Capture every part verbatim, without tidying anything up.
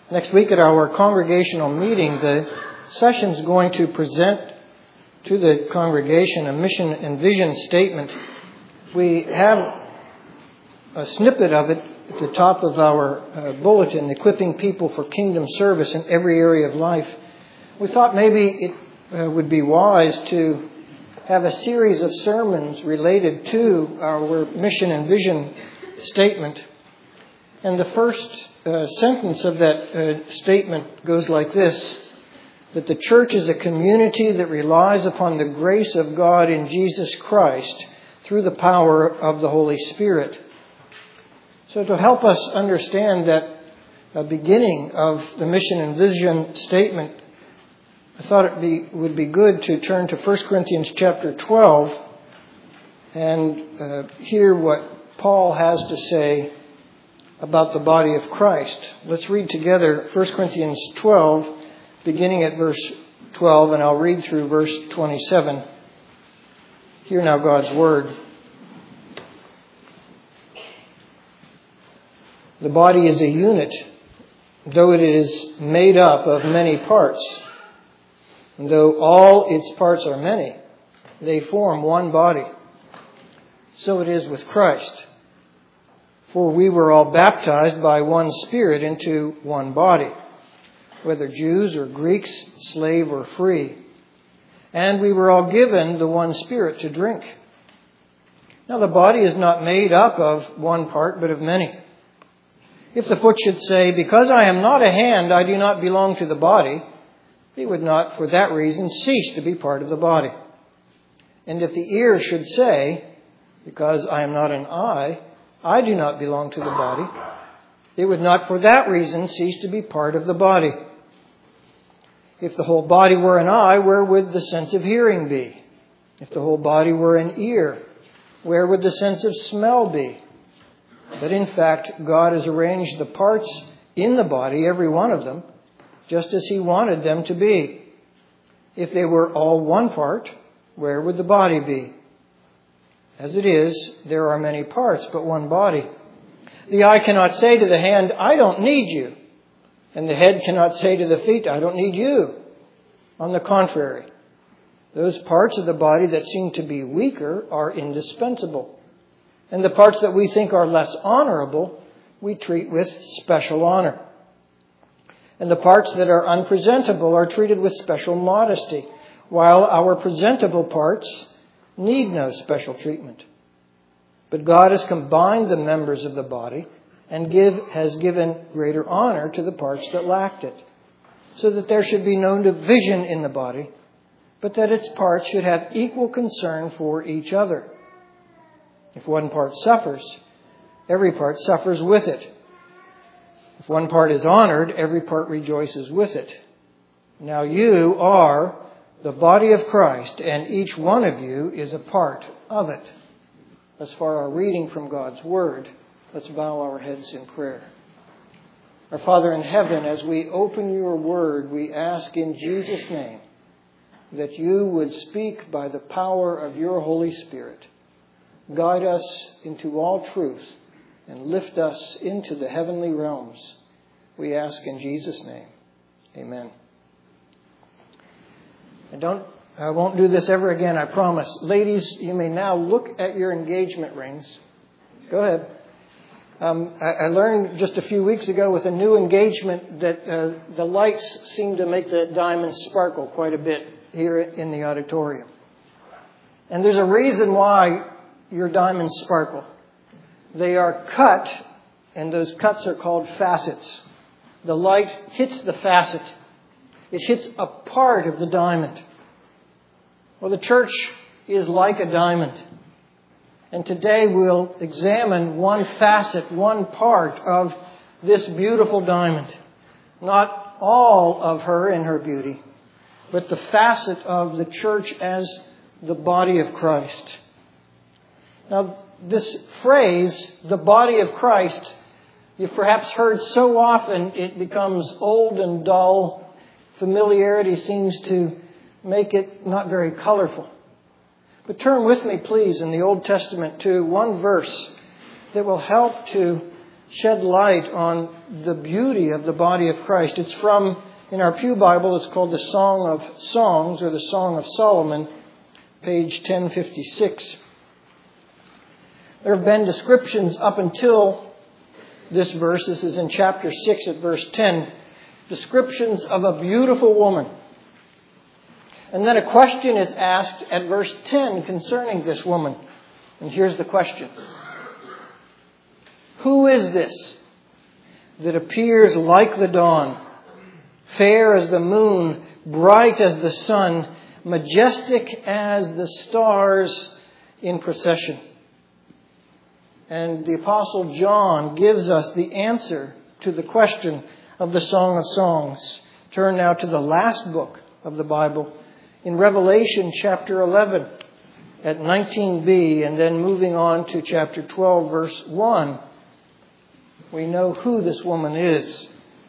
Next week at our congregational meeting, the session is going to present to the congregation a mission and vision statement. We have a snippet of it at the top of our uh, bulletin, equipping people for kingdom service in every area of life. We thought maybe it uh, would be wise to have a series of sermons related to our mission and vision statement. And the first uh, sentence of that uh, statement goes like this: that the church is a community that relies upon the grace of God in Jesus Christ through the power of the Holy Spirit. So to help us understand that uh, beginning of the mission and vision statement, I thought it be, would be good to turn to First Corinthians chapter twelve and uh, hear what Paul has to say about the body of Christ. Let's read together First Corinthians twelve, beginning at verse twelve, and I'll read through verse twenty-seven. Hear now God's word. The body is a unit, though it is made up of many parts. And though all its parts are many, they form one body. So it is with Christ. For we were all baptized by one Spirit into one body, whether Jews or Greeks, slave or free. And we were all given the one Spirit to drink. Now the body is not made up of one part, but of many. If the foot should say, "Because I am not a hand, I do not belong to the body," it would not, for that reason, cease to be part of the body. And if the ear should say, "Because I am not an eye, I do not belong to the body," it would not, for that reason, cease to be part of the body. If the whole body were an eye, where would the sense of hearing be? If the whole body were an ear, where would the sense of smell be? But in fact, God has arranged the parts in the body, every one of them, just as He wanted them to be. If they were all one part, where would the body be? As it is, there are many parts, but one body. The eye cannot say to the hand, "I don't need you." And the head cannot say to the feet, "I don't need you." On the contrary, those parts of the body that seem to be weaker are indispensable. And the parts that we think are less honorable, we treat with special honor. And the parts that are unpresentable are treated with special modesty, while our presentable parts need no special treatment. But God has combined the members of the body and give, has given greater honor to the parts that lacked it, so that there should be no division in the body, but that its parts should have equal concern for each other. If one part suffers, every part suffers with it. If one part is honored, every part rejoices with it. Now you are the body of Christ, and each one of you is a part of it. As for our reading from God's Word, let's bow our heads in prayer. Our Father in heaven, as we open your Word, we ask in Jesus' name that you would speak by the power of your Holy Spirit. Guide us into all truth and lift us into the heavenly realms. We ask in Jesus' name. Amen. I don't, I won't do this ever again, I promise. Ladies, you may now look at your engagement rings. Go ahead. Um, I, I learned just a few weeks ago with a new engagement that uh, the lights seem to make the diamonds sparkle quite a bit here in the auditorium. And there's a reason why your diamonds sparkle. They are cut, and those cuts are called facets. The light hits the facet. It hits a part of the diamond. Well, the church is like a diamond. And today we'll examine one facet, one part of this beautiful diamond. Not all of her in her beauty, but the facet of the church as the body of Christ. Now, this phrase, the body of Christ, you've perhaps heard so often it becomes old and dull. Familiarity seems to make it not very colorful. But turn with me, please, in the Old Testament to one verse that will help to shed light on the beauty of the body of Christ. It's from, in our Pew Bible, it's called the Song of Songs, or the Song of Solomon, page ten fifty-six. There have been descriptions up until this verse. This is in chapter six at verse ten. Descriptions of a beautiful woman. And then a question is asked at verse ten concerning this woman. And here's the question. Who is this that appears like the dawn, fair as the moon, bright as the sun, majestic as the stars in procession? And the Apostle John gives us the answer to the question of the Song of Songs. Turn now to the last book of the Bible, in Revelation chapter eleven at nineteen b, and then moving on to chapter twelve, verse one. We know who this woman is.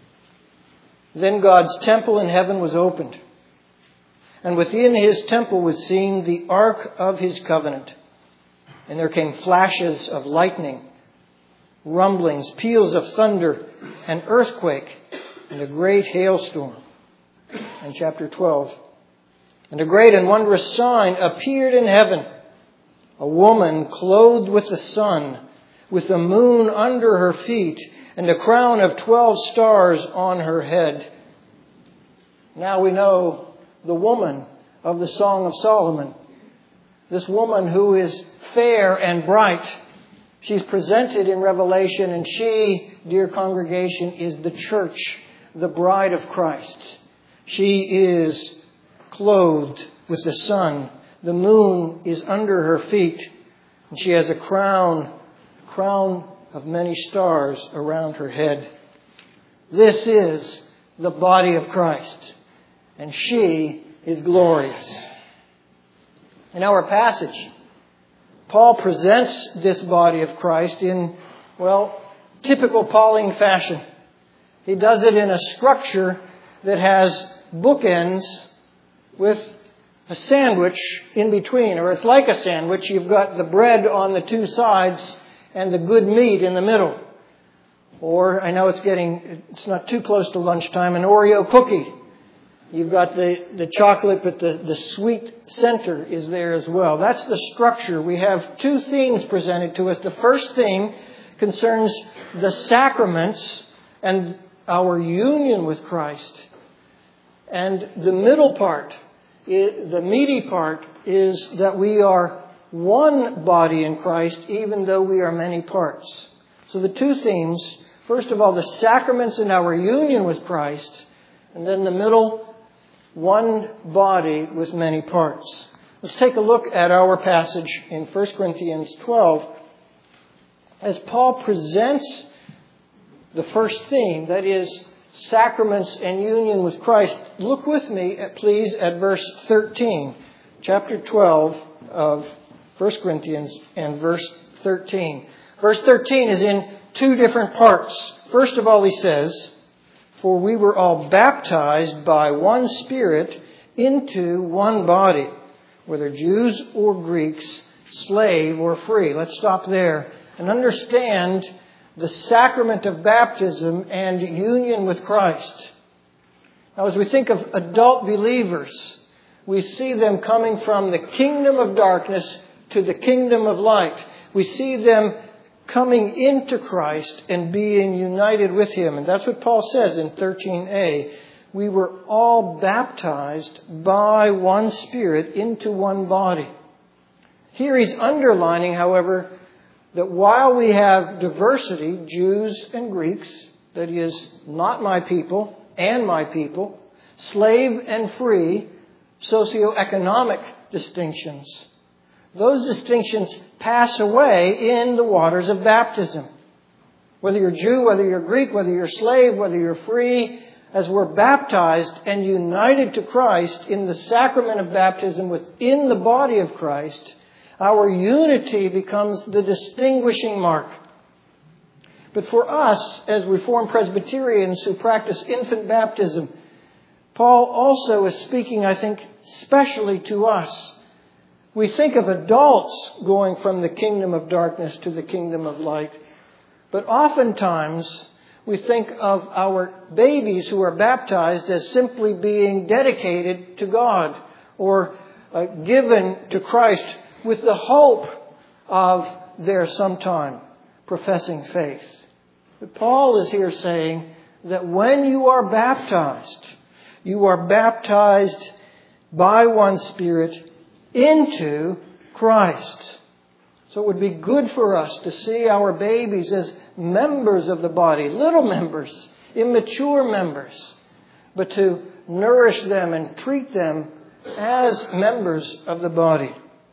Then God's temple in heaven was opened, and within his temple was seen the ark of his covenant. And there came flashes of lightning, rumblings, peals of thunder, an earthquake, and a great hailstorm. And chapter twelve. And a great and wondrous sign appeared in heaven, a woman clothed with the sun, with the moon under her feet, and a crown of twelve stars on her head. Now we know the woman of the Song of Solomon. This woman who is fair and bright. She's presented in Revelation, and she, dear congregation, is the church, the bride of Christ. She is clothed with the sun. The moon is under her feet, and she has a crown, crown of many stars around her head. This is the body of Christ, and she is glorious. In our passage, Paul presents this body of Christ in, well, typical Pauline fashion. He does it in a structure that has bookends with a sandwich in between, or it's like a sandwich. You've got the bread on the two sides and the good meat in the middle. Or, I know it's getting, it's not too close to lunchtime, an Oreo cookie. You've got the, the chocolate, but the, the sweet center is there as well. That's the structure. We have two themes presented to us. The first theme concerns the sacraments and our union with Christ. And the middle part, the meaty part, is that we are one body in Christ, even though we are many parts. So the two themes, first of all, the sacraments and our union with Christ, and then the middle, one body with many parts. Let's take a look at our passage in First Corinthians twelve. As Paul presents the first theme, that is, sacraments and union with Christ, look with me, please, at verse thirteen. Chapter twelve of First Corinthians and verse thirteen. Verse thirteen is in two different parts. First of all, he says, "For we were all baptized by one Spirit into one body, whether Jews or Greeks, slave or free." Let's stop there and understand the sacrament of baptism and union with Christ. Now, as we think of adult believers, we see them coming from the kingdom of darkness to the kingdom of light. We see them coming into Christ and being united with Him. And that's what Paul says in thirteen a. We were all baptized by one Spirit into one body. Here he's underlining, however, that while we have diversity, Jews and Greeks, that is, not my people and my people, slave and free, socioeconomic distinctions, those distinctions pass away in the waters of baptism. Whether you're Jew, whether you're Greek, whether you're slave, whether you're free, as we're baptized and united to Christ in the sacrament of baptism within the body of Christ, our unity becomes the distinguishing mark. But for us, as Reformed Presbyterians who practice infant baptism, Paul also is speaking, I think, specially to us. We think of adults going from the kingdom of darkness to the kingdom of light. But oftentimes we think of our babies who are baptized as simply being dedicated to God or uh, given to Christ with the hope of their sometime professing faith. But Paul is here saying that when you are baptized, you are baptized by one Spirit into Christ. So it would be good for us to see our babies as members of the body, little members, immature members, but to nourish them and treat them as members of the body.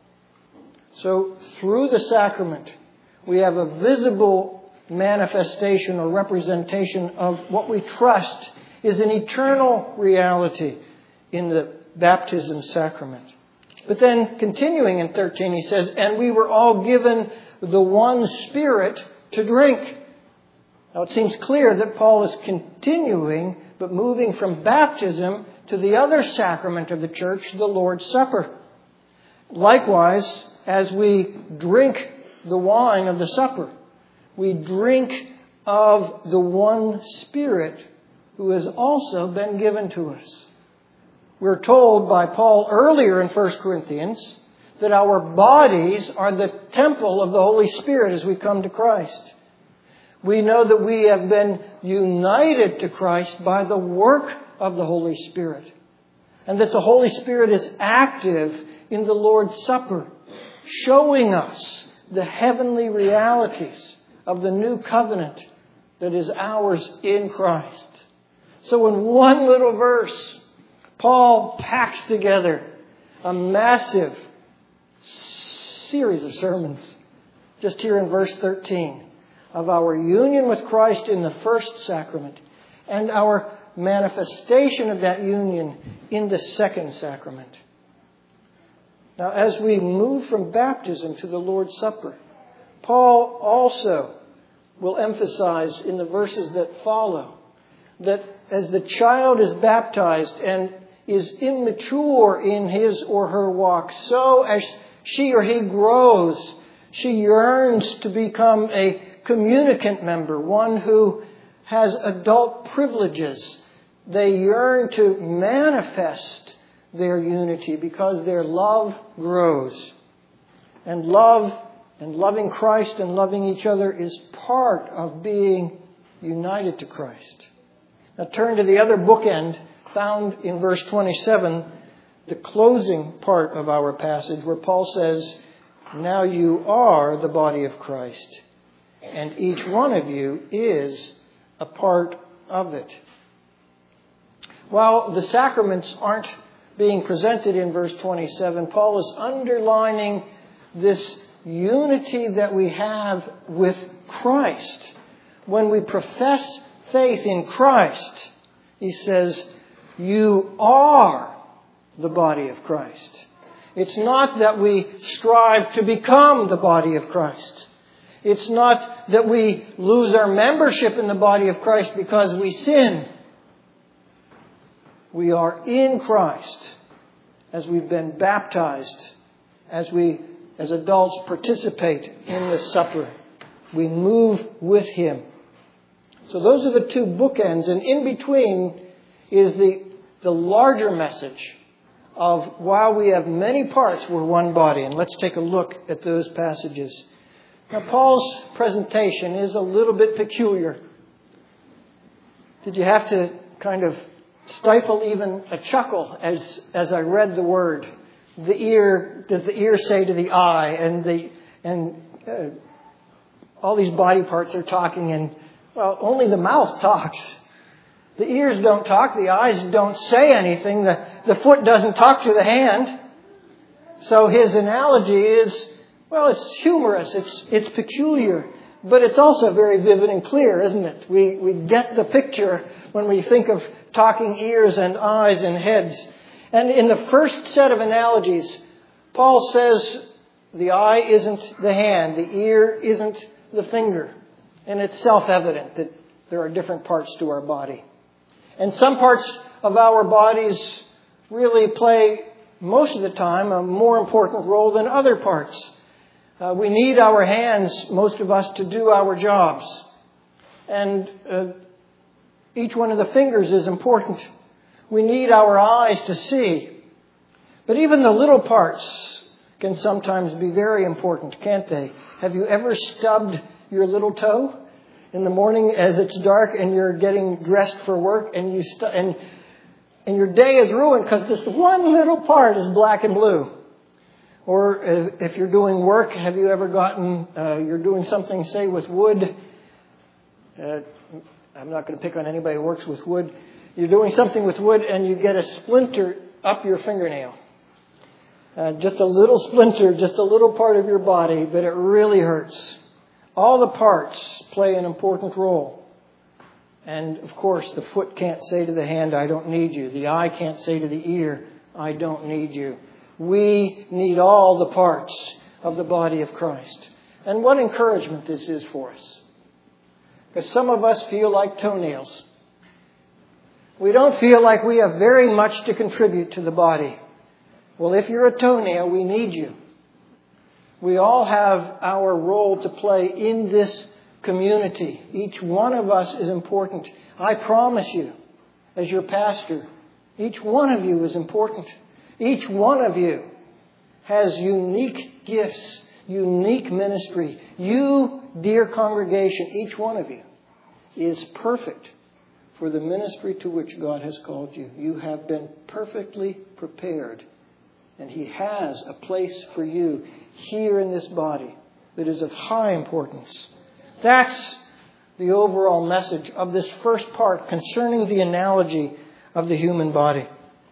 So through the sacrament, we have a visible manifestation or representation of what we trust is an eternal reality in the baptism sacrament. But then continuing in thirteen, he says, and we were all given the one Spirit to drink. Now it seems clear that Paul is continuing, but moving from baptism to the other sacrament of the church, the Lord's Supper. Likewise, as we drink the wine of the supper, we drink of the one Spirit who has also been given to us. We're told by Paul earlier in First Corinthians that our bodies are the temple of the Holy Spirit as we come to Christ. We know that we have been united to Christ by the work of the Holy Spirit, and that the Holy Spirit is active in the Lord's Supper, showing us the heavenly realities of the new covenant that is ours in Christ. So in one little verse, Paul packs together a massive series of sermons, just here in verse thirteen, of our union with Christ in the first sacrament and our manifestation of that union in the second sacrament. Now, as we move from baptism to the Lord's Supper, Paul also will emphasize in the verses that follow that as the child is baptized and is immature in his or her walk, so as she or he grows, she yearns to become a communicant member, one who has adult privileges. They yearn to manifest their unity because their love grows. And love and loving Christ and loving each other is part of being united to Christ. Now turn to the other bookend found in verse twenty-seven, the closing part of our passage where Paul says, now you are the body of Christ, and each one of you is a part of it. While the sacraments aren't being presented in verse twenty-seven, Paul is underlining this unity that we have with Christ. When we profess faith in Christ, he says, you are the body of Christ. It's not that we strive to become the body of Christ. It's not that we lose our membership in the body of Christ because we sin. We are in Christ as we've been baptized, as we, as adults, participate in the supper. We move with Him. So those are the two bookends, and in between is the, the larger message of while we have many parts, we're one body. And let's take a look at those passages. Now, Paul's presentation is a little bit peculiar. Did you have to kind of stifle even a chuckle as as I read the word? The ear, does the ear say to the eye, and the and uh, all these body parts are talking, and well, only the mouth talks. The ears don't talk. The eyes don't say anything. The, the foot doesn't talk to the hand. So his analogy is, well, it's humorous. It's it's peculiar. But it's also very vivid and clear, isn't it? We, we get the picture when we think of talking ears and eyes and heads. And in the first set of analogies, Paul says the eye isn't the hand. The ear isn't the finger. And it's self-evident that there are different parts to our body. And some parts of our bodies really play, most of the time, a more important role than other parts. Uh, we need our hands, most of us, to do our jobs. And uh, each one of the fingers is important. We need our eyes to see. But even the little parts can sometimes be very important, can't they? Have you ever stubbed your little toe in the morning as it's dark and you're getting dressed for work and you stu- and and your day is ruined because this one little part is black and blue? Or if you're doing work, have you ever gotten, uh, you're doing something, say, with wood. Uh, I'm not going to pick on anybody who works with wood. You're doing something with wood and you get a splinter up your fingernail. Uh, just a little splinter, just a little part of your body, but it really hurts. All the parts play an important role. And, of course, the foot can't say to the hand, I don't need you. The eye can't say to the ear, I don't need you. We need all the parts of the body of Christ. And what encouragement this is for us. Because some of us feel like toenails. We don't feel like we have very much to contribute to the body. Well, if you're a toenail, we need you. We all have our role to play in this community. Each one of us is important. I promise you, as your pastor, each one of you is important. Each one of you has unique gifts, unique ministry. You, dear congregation, each one of you is perfect for the ministry to which God has called you. You have been perfectly prepared. And He has a place for you here in this body that is of high importance. That's the overall message of this first part concerning the analogy of the human body.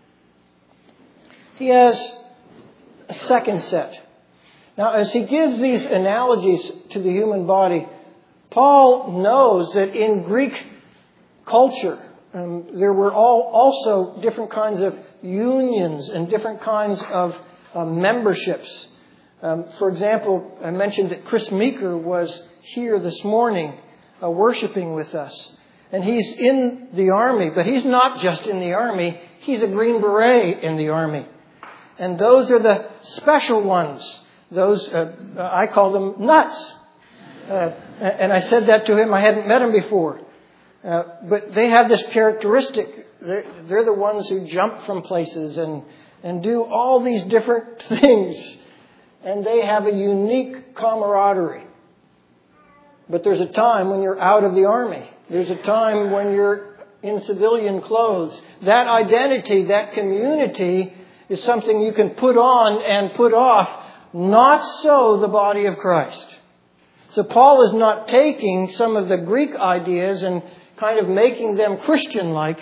He has a second set. Now, as he gives these analogies to the human body, Paul knows that in Greek culture, um, there were all also different kinds of unions and different kinds of uh, memberships. Um, for example, I mentioned that Chris Meeker was here this morning uh, worshiping with us. And he's in the army, but he's not just in the army. He's a Green Beret in the army. And those are the special ones. Those, uh, I call them nuts. Uh, and I said that to him. I hadn't met him before. Uh, but they have this characteristic. They're, they're the ones who jump from places and, and do all these different things. And they have a unique camaraderie. But there's a time when you're out of the army. There's a time when you're in civilian clothes. That identity, that community is something you can put on and put off. Not so the body of Christ. So Paul is not taking some of the Greek ideas and kind of making them Christian-like.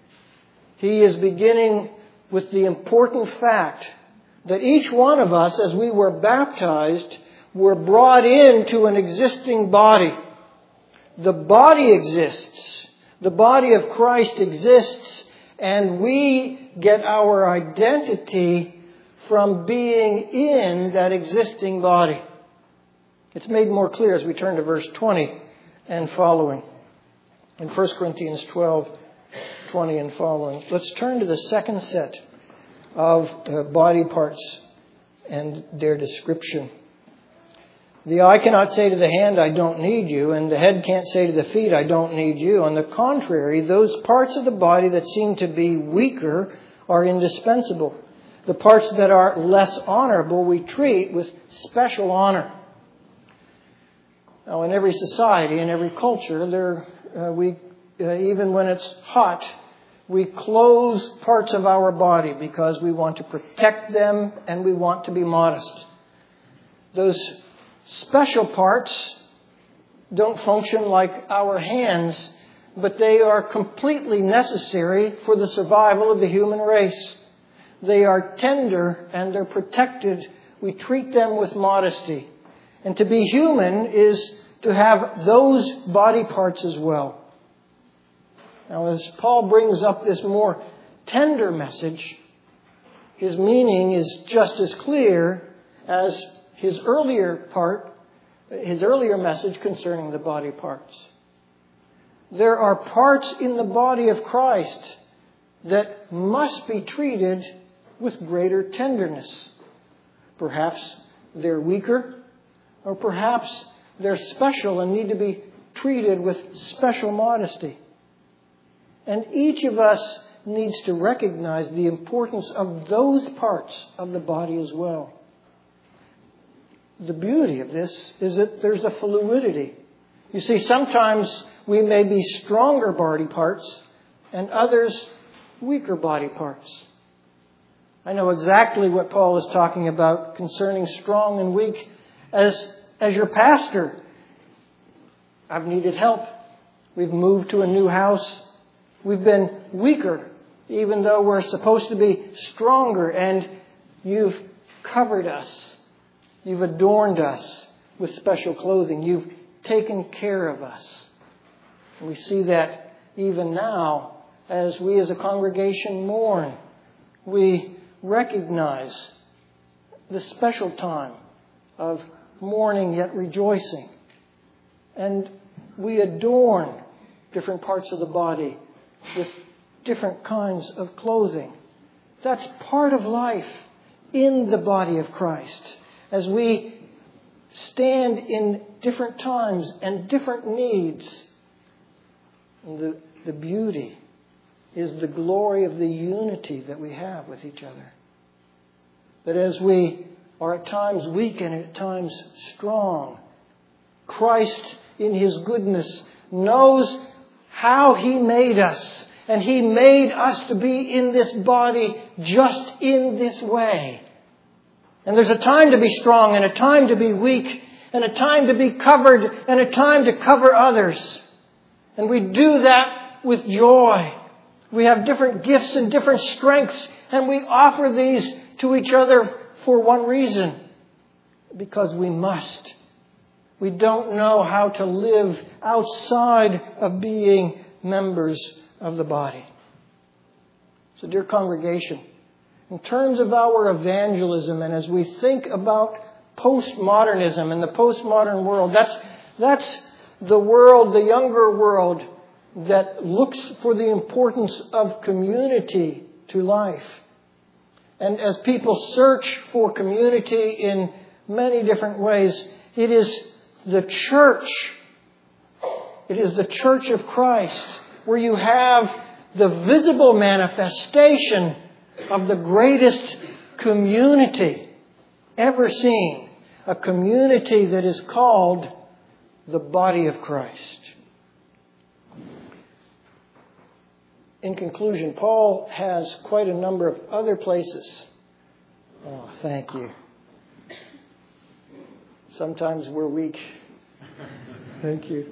He is beginning with the important fact that each one of us, as we were baptized, were brought into an existing body. The body exists. The body of Christ exists. And we get our identity from being in that existing body. It's made more clear as we turn to verse twenty and following. In First Corinthians twelve, twenty and following. Let's turn to the second set of uh, body parts and their description. The eye cannot say to the hand, I don't need you, and the head can't say to the feet, I don't need you. On the contrary, those parts of the body that seem to be weaker are indispensable. The parts that are less honorable we treat with special honor. Now, in every society, in every culture, there uh, we uh, even when it's hot, we close parts of our body because we want to protect them and we want to be modest. Those special parts don't function like our hands, but they are completely necessary for the survival of the human race. They are tender and they're protected. We treat them with modesty. And to be human is to have those body parts as well. Now, as Paul brings up this more tender message, his meaning is just as clear as his earlier part, his earlier message concerning the body parts. There are parts in the body of Christ that must be treated with greater tenderness. Perhaps they're weaker. Or perhaps they're special and need to be treated with special modesty. And each of us needs to recognize the importance of those parts of the body as well. The beauty of this is that there's a fluidity. You see, sometimes we may be stronger body parts and others weaker body parts. I know exactly what Paul is talking about concerning strong and weak. As, as your pastor, I've needed help. We've moved to a new house. We've been weaker, even though we're supposed to be stronger. And you've covered us. You've adorned us with special clothing. You've taken care of us. We see that even now as we as a congregation mourn. We recognize the special time of mourning yet rejoicing. And we adorn different parts of the body with different kinds of clothing. That's part of life in the body of Christ. As we stand in different times and different needs, the, the beauty is the glory of the unity that we have with each other. That as we are at times weak and at times strong, Christ in His goodness knows how He made us. And He made us to be in this body just in this way. And there's a time to be strong and a time to be weak and a time to be covered and a time to cover others. And we do that with joy. We have different gifts and different strengths, and we offer these to each other for one reason. Because we must. We don't know how to live outside of being members of the body. So, dear congregation, in terms of our evangelism, and as we think about postmodernism and the postmodern world, that's, that's the world, the younger world, that looks for the importance of community to life. And as people search for community in many different ways, it is the church, it is the church of Christ, where you have the visible manifestation of the greatest community ever seen. A community that is called the body of Christ. In conclusion, Paul has quite a number of other places. Oh, thank you. Sometimes we're weak. Thank you.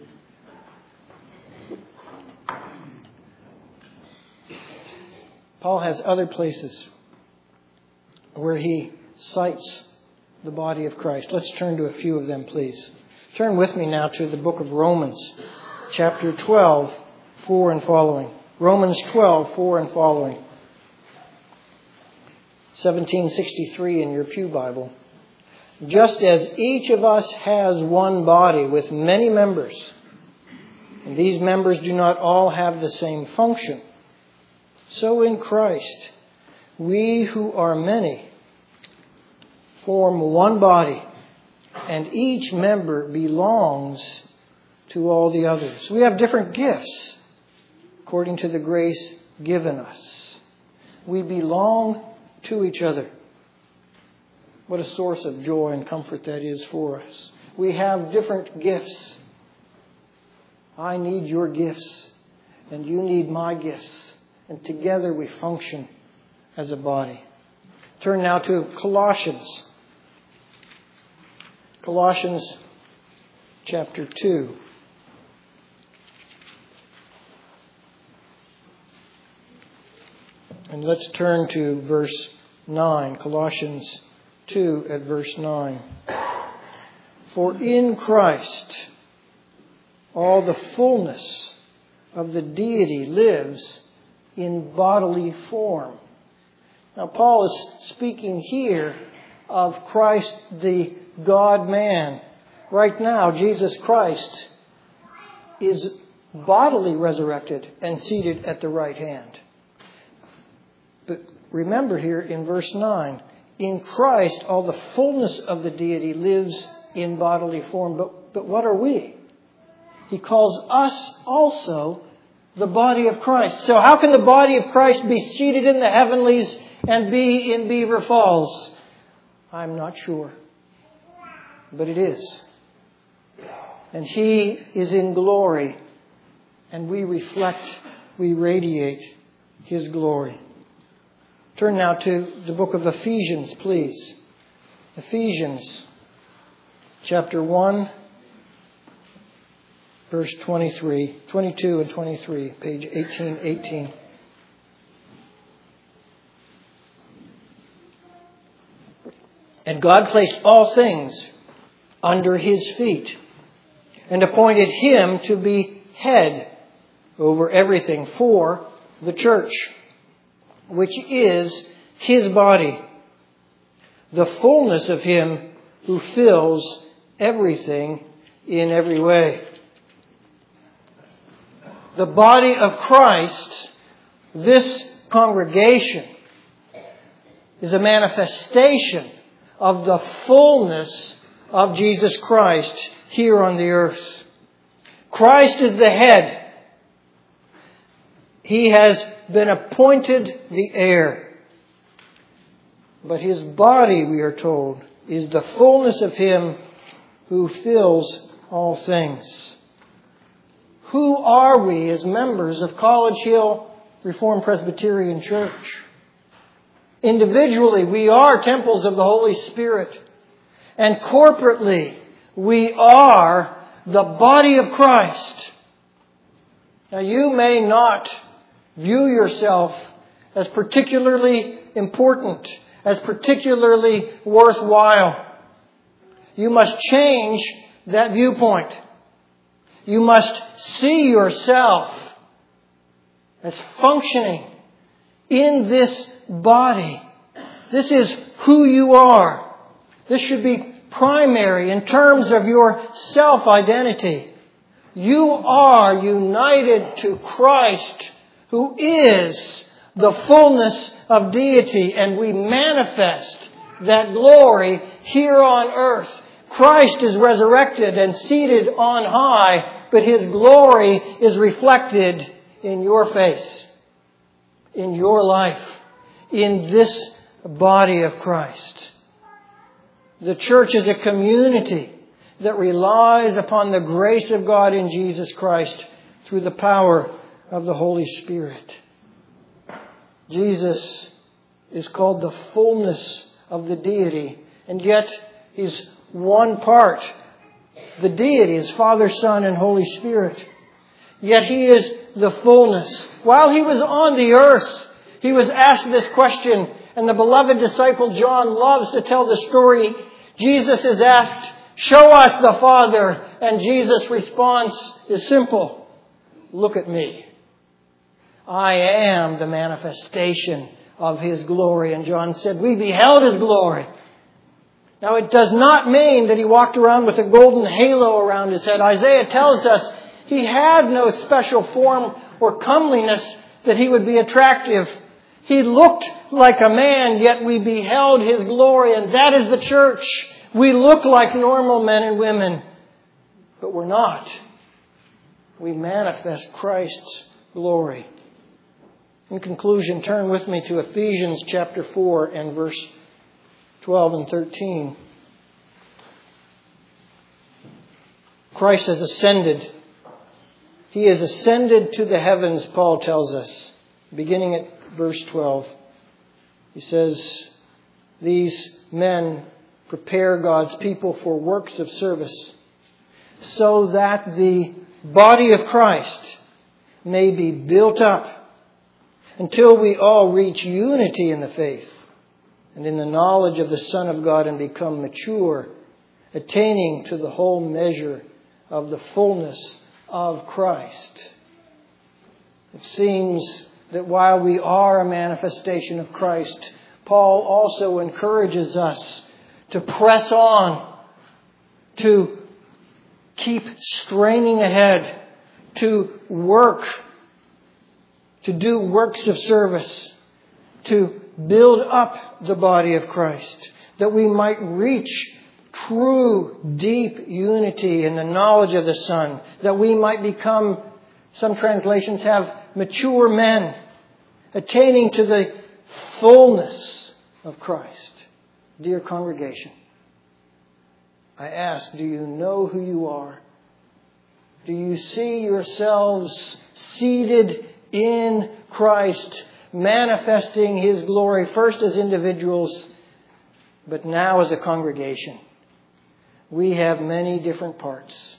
Paul has other places where he cites the body of Christ. Let's turn to a few of them, please. Turn with me now to the book of Romans, chapter twelve, four and following. Romans twelve, four and following. seventeen sixty-three in your Pew Bible. Just as each of us has one body with many members, and these members do not all have the same function, so in Christ, we who are many form one body, and each member belongs to all the others. We have different gifts according to the grace given us. We belong to each other. What a source of joy and comfort that is for us. We have different gifts. I need your gifts, and you need my gifts. And together we function as a body. Turn now to Colossians. Colossians chapter two. And let's turn to verse nine. Colossians two at verse nine. For in Christ all the fullness of the deity lives in bodily form. Now, Paul is speaking here of Christ, the God-man. Right now, Jesus Christ is bodily resurrected and seated at the right hand. But remember here in verse nine, in Christ, all the fullness of the deity lives in bodily form. But, but what are we? He calls us also the body of Christ. So how can the body of Christ be seated in the heavenlies and be in Beaver Falls? I'm not sure. But it is. And He is in glory. And we reflect, we radiate His glory. Turn now to the book of Ephesians, please. Ephesians chapter one, verse twenty-three, twenty-two and twenty-three, page eighteen eighteen. And God placed all things under His feet and appointed Him to be head over everything for the church, which is His body, the fullness of Him who fills everything in every way. The body of Christ, this congregation, is a manifestation of the fullness of Jesus Christ here on the earth. Christ is the head. He has been appointed the heir. But His body, we are told, is the fullness of Him who fills all things. Who are we as members of College Hill Reformed Presbyterian Church? Individually, we are temples of the Holy Spirit. And corporately, we are the body of Christ. Now, you may not view yourself as particularly important, as particularly worthwhile. You must change that viewpoint. You must see yourself as functioning in this body. This is who you are. This should be primary in terms of your self-identity. You are united to Christ, who is the fullness of deity, and we manifest that glory here on earth. Christ is resurrected and seated on high, but His glory is reflected in your face, in your life, in this body of Christ. The church is a community that relies upon the grace of God in Jesus Christ through the power of the Holy Spirit. Jesus is called the fullness of the deity, and yet He's one part. The deity is Father, Son, and Holy Spirit. Yet He is the fullness. While He was on the earth, He was asked this question, and the beloved disciple John loves to tell the story. Jesus is asked, "Show us the Father." And Jesus' response is simple. "Look at me. I am the manifestation of His glory." And John said, "We beheld His glory." Now, it does not mean that He walked around with a golden halo around His head. Isaiah tells us He had no special form or comeliness that He would be attractive. He looked like a man, yet we beheld His glory, and that is the church. We look like normal men and women, but we're not. We manifest Christ's glory. In conclusion, turn with me to Ephesians chapter four and verse twelve and thirteen. Christ has ascended. He has ascended to the heavens, Paul tells us, beginning at verse twelve. He says, "These men prepare God's people for works of service, so that the body of Christ may be built up until we all reach unity in the faith and in the knowledge of the Son of God and become mature, attaining to the whole measure of the fullness of Christ." It seems that while we are a manifestation of Christ, Paul also encourages us to press on, to keep straining ahead, to work, to do works of service, to build up the body of Christ, that we might reach true, deep unity in the knowledge of the Son, that we might become, some translations have, mature men, attaining to the fullness of Christ. Dear congregation, I ask, do you know who you are? Do you see yourselves seated in Christ, manifesting His glory, first as individuals, but now as a congregation? We have many different parts.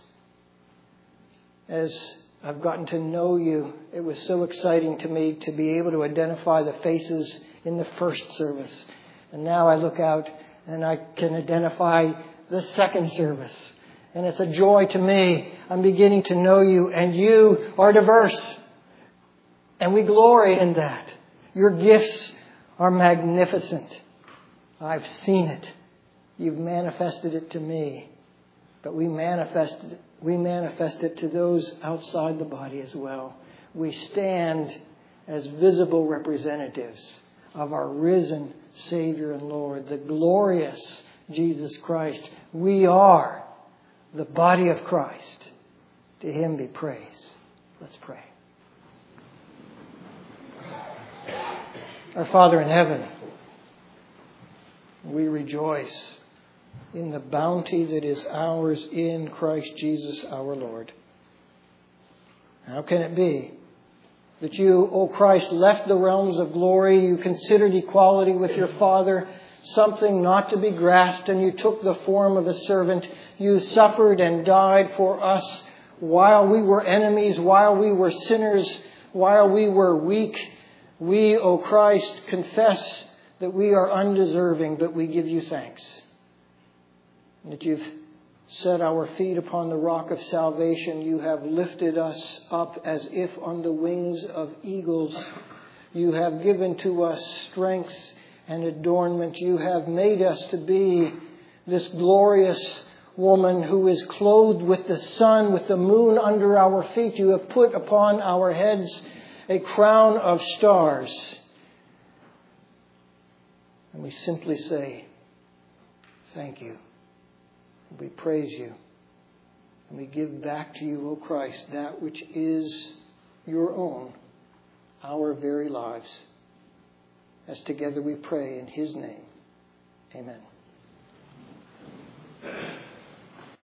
As I've gotten to know you, it was so exciting to me to be able to identify the faces in the first service. And now I look out and I can identify the second service. And it's a joy to me. I'm beginning to know you, and you are diverse. And we glory in that. Your gifts are magnificent. I've seen it. You've manifested it to me. But we manifested it, we manifest it to those outside the body as well. We stand as visible representatives of our risen Savior and Lord, the glorious Jesus Christ. We are the body of Christ. To Him be praise. Let's pray. Our Father in heaven, we rejoice in the bounty that is ours in Christ Jesus our Lord. How can it be that you, O Christ, left the realms of glory, you considered equality with your Father something not to be grasped, and you took the form of a servant. You suffered and died for us while we were enemies, while we were sinners, while we were weak. We, O Christ, confess that we are undeserving, but we give you thanks. That you've set our feet upon the rock of salvation. You have lifted us up as if on the wings of eagles. You have given to us strength and adornment. You have made us to be this glorious woman who is clothed with the sun, with the moon under our feet. You have put upon our heads a crown of stars. And we simply say, thank you. We praise you. And we give back to you, O Christ, that which is your own, our very lives. As together we pray in His name. Amen.